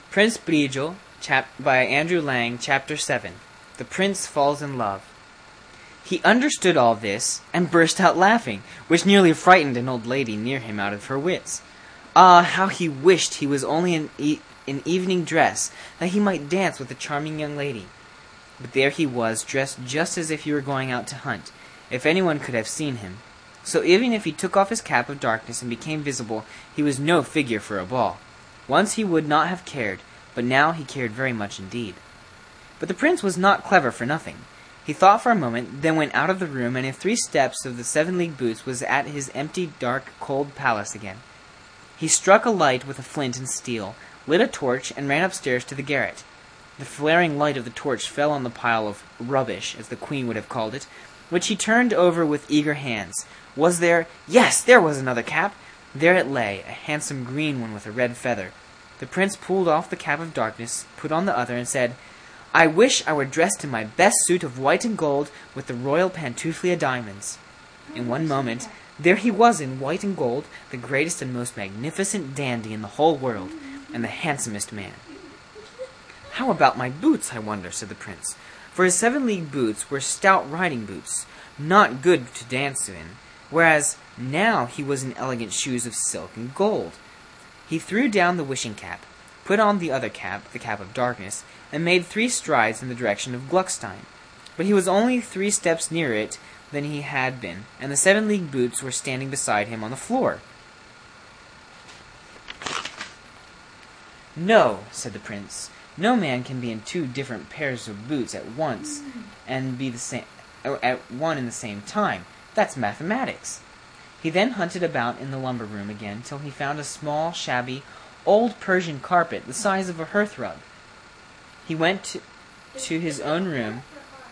Prince Brigio, by Andrew Lang, Chapter 7. The Prince Falls in Love. He understood all this, and burst out laughing, which nearly frightened an old lady near him out of her wits. Ah, how he wished he was only in evening dress, that he might dance with the charming young lady. But there he was, dressed just as if he were going out to hunt, if anyone could have seen him. So even if he took off his cap of darkness and became visible, he was no figure for a ball. Once he would not have cared, but now he cared very much indeed. But the prince was not clever for nothing. He thought for a moment, then went out of the room, and in 3 steps of the 7-league boots was at his empty, dark, cold palace again. He struck a light with a flint and steel, lit a torch, and ran upstairs to the garret. The flaring light of the torch fell on the pile of rubbish, as the queen would have called it, which he turned over with eager hands. Was there? Yes, there was another cap! There it lay, a handsome green one with a red feather. The prince pulled off the cap of darkness, put on the other, and said, "I wish I were dressed in my best suit of white and gold, with the royal pantuflia diamonds." In one moment, there he was in white and gold, the greatest and most magnificent dandy in the whole world, and the handsomest man. "How about my boots, I wonder?" said the prince, for his 7-league boots were stout riding boots, not good to dance in, whereas now he was in elegant shoes of silk and gold. He threw down the wishing cap, put on the other cap, the cap of darkness, and made 3 strides in the direction of Gluckstein. But he was only 3 steps nearer it than he had been, and the 7-league boots were standing beside him on the floor. "No," said the prince, "no man can be in 2 different pairs of boots at once, and be at one in the same time. That's mathematics." He then hunted about in the lumber room again till he found a small, shabby, old Persian carpet the size of a hearth-rug. He went to his own room,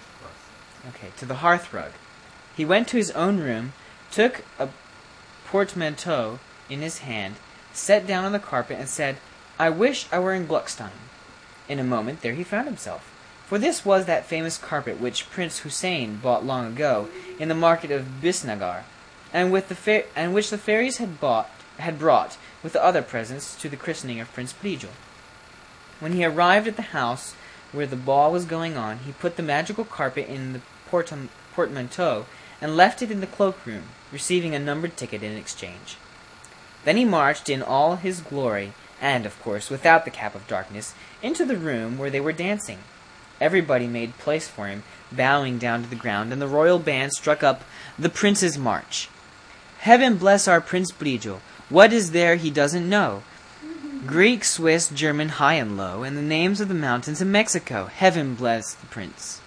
to the hearth-rug. He went to his own room, took a portmanteau in his hand, sat down on the carpet, and said, "I wish I were in Gluckstein." In a moment there he found himself, for this was that famous carpet which Prince Hussein bought long ago in the market of Bisnagar, and which the fairies had brought with the other presents to the christening of Prince Brigio. When he arrived at the house where the ball was going on, he put the magical carpet in the portmanteau and left it in the cloak-room, receiving a numbered ticket in exchange. Then he marched in all his glory, and, of course, without the cap of darkness, into the room where they were dancing. Everybody made place for him, bowing down to the ground, and the royal band struck up the Prince's March. Heaven bless our Prince Brigio! What is there he doesn't know? Greek, Swiss, German, high and low, and the names of the mountains in Mexico. Heaven bless the prince!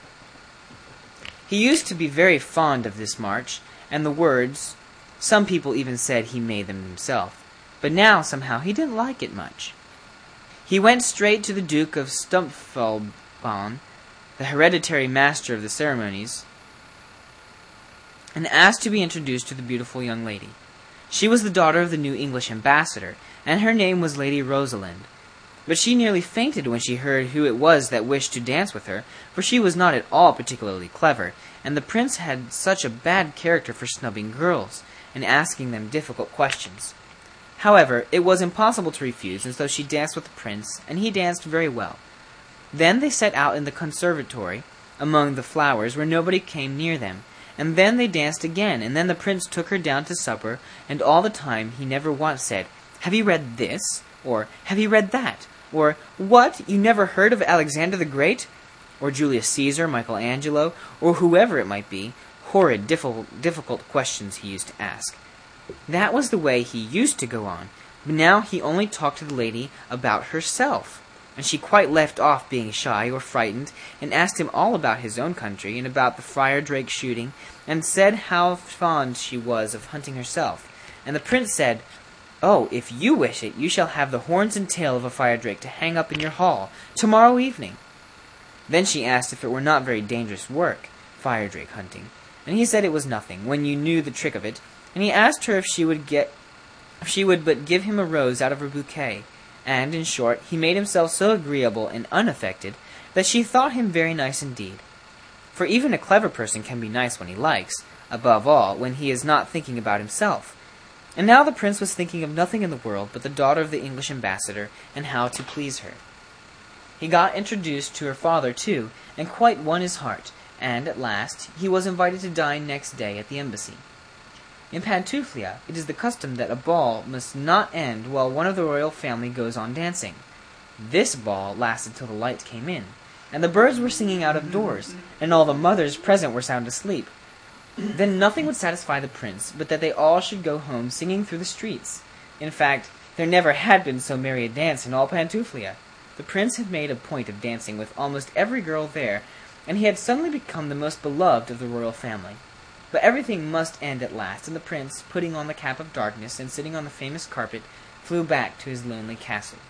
He used to be very fond of this march, and the words. Some people even said he made them himself, but now, somehow, he didn't like it much. He went straight to the Duke of Stumpfelbaum, the hereditary master of the ceremonies, and asked to be introduced to the beautiful young lady. She was the daughter of the new English ambassador, and her name was Lady Rosalind. But she nearly fainted when she heard who it was that wished to dance with her, for she was not at all particularly clever, and the prince had such a bad character for snubbing girls, and asking them difficult questions. However, it was impossible to refuse, and so she danced with the prince, and he danced very well. Then they set out in the conservatory, among the flowers, where nobody came near them, and then they danced again, and then the prince took her down to supper, and all the time he never once said, "Have you read this?" or "Have you read that?" or "What, you never heard of Alexander the Great?" or Julius Caesar, Michelangelo, or whoever it might be. Horrid, difficult questions he used to ask. That was the way he used to go on, but now he only talked to the lady about herself, and she quite left off being shy or frightened, and asked him all about his own country, and about the friar drake shooting, and said how fond she was of hunting herself. And the prince said, "Oh, if you wish it, you shall have the horns and tail of a fire drake to hang up in your hall tomorrow evening." Then she asked if it were not very dangerous work, fire drake hunting, and he said it was nothing, when you knew the trick of it, and he asked her if she would but give him a rose out of her bouquet, and, in short, he made himself so agreeable and unaffected that she thought him very nice indeed. For even a clever person can be nice when he likes, above all, when he is not thinking about himself. And now the prince was thinking of nothing in the world but the daughter of the English ambassador, and how to please her. He got introduced to her father, too, and quite won his heart, and, at last, he was invited to dine next day at the embassy. In Pantuflia, it is the custom that a ball must not end while one of the royal family goes on dancing. This ball lasted till the light came in, and the birds were singing out of doors, and all the mothers present were sound asleep. Then nothing would satisfy the prince but that they all should go home singing through the streets. In fact, there never had been so merry a dance in all Pantuflia. The prince had made a point of dancing with almost every girl there, and he had suddenly become the most beloved of the royal family. But everything must end at last, and the prince, putting on the cap of darkness and sitting on the famous carpet, flew back to his lonely castle.